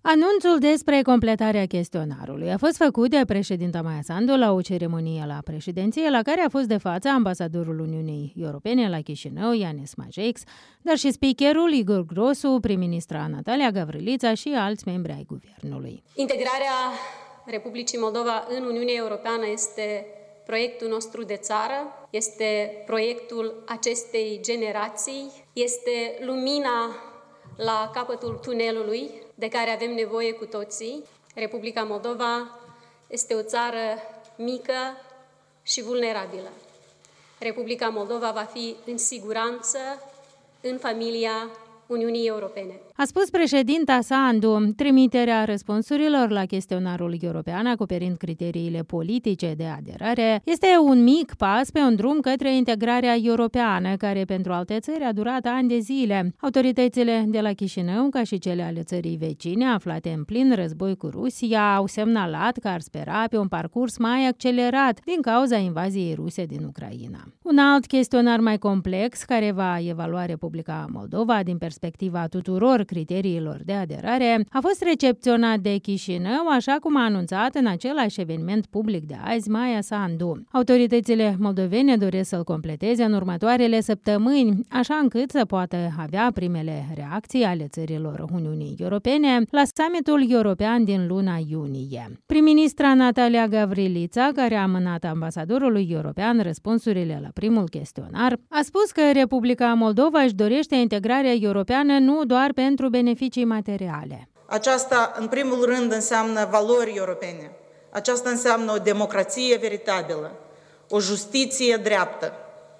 Anunțul despre completarea chestionarului a fost făcut de președinta Maia Sandu la o ceremonie la președinție, la care a fost de față ambasadorul Uniunii Europene la Chișinău, Yanis Majeix, dar și speakerul Igor Grosu, prim-ministra Natalia Gavrilița și alți membri ai guvernului. Integrarea Republicii Moldova în Uniunea Europeană este proiectul nostru de țară, este proiectul acestei generații, este lumina la capătul tunelului de care avem nevoie cu toții. Republica Moldova este o țară mică și vulnerabilă. Republica Moldova va fi în siguranță în familia Uniunii Europene. A spus președinta Sandu. Trimiterea răspunsurilor la chestionarul european, acoperind criteriile politice de aderare, este un mic pas pe un drum către integrarea europeană, care pentru alte țări a durat ani de zile. Autoritățile de la Chișinău, ca și cele ale țării vecine, aflate în plin război cu Rusia, au semnalat că ar spera pe un parcurs mai accelerat din cauza invaziei ruse din Ucraina. Un alt chestionar mai complex, care va evalua Republica Moldova din perspectiva tuturor criteriilor de aderare, a fost recepționat de Chișinău, așa cum a anunțat în același eveniment public de azi Maia Sandu. Autoritățile moldovene doresc să-l completeze în următoarele săptămâni, așa încât să poată avea primele reacții ale țărilor Uniunii Europene la summitul european din luna iunie. Prim-ministra Natalia Gavrilița, care a amânat ambasadorului european răspunsurile la primul chestionar, a spus că Republica Moldova își dorește integrarea europeană nu doar pentru beneficii materiale. Aceasta, în primul rând, înseamnă valori europene. Aceasta înseamnă o democrație veritabilă, o justiție dreaptă,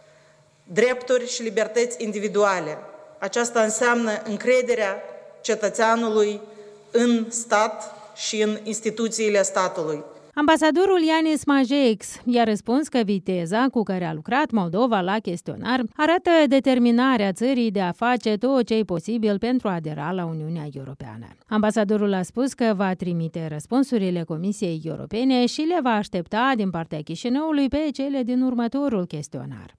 drepturi și libertăți individuale. Aceasta înseamnă încrederea cetățeanului în stat și în instituțiile statului. Ambasadorul Yanis Majeix i-a răspuns că viteza cu care a lucrat Moldova la chestionar arată determinarea țării de a face tot ce e posibil pentru a adera la Uniunea Europeană. Ambasadorul a spus că va trimite răspunsurile Comisiei Europene și le va aștepta din partea Chișinăului pe cele din următorul chestionar.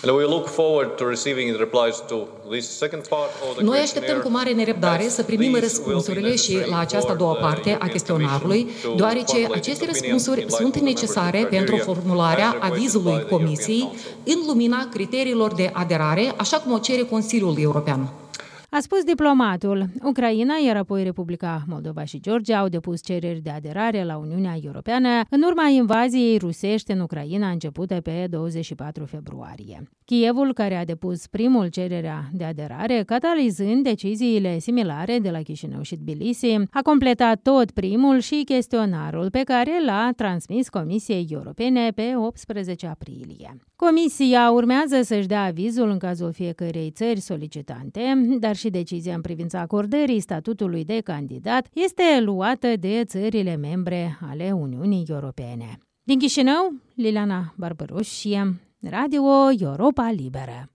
Noi așteptăm cu mare nerăbdare să primim răspunsurile și la această a doua parte a chestionarului, deoarece aceste răspunsuri sunt necesare pentru formularea avizului Comisiei în lumina criteriilor de aderare, așa cum o cere Consiliul European. A spus diplomatul. Ucraina, iar apoi Republica Moldova și Georgia au depus cereri de aderare la Uniunea Europeană în urma invaziei rusești în Ucraina începută pe 24 februarie. Kievul, care a depus primul cererea de aderare, catalizând deciziile similare de la Chișinău și Tbilisi, a completat tot primul și chestionarul pe care l-a transmis Comisiei Europene pe 18 aprilie. Comisia urmează să-și dea avizul în cazul fiecărei țări solicitante, dar și decizia în privința acordării statutului de candidat este luată de țările membre ale Uniunii Europene. Din Chișinău, Liliana Barbăruș, Radio Europa Liberă.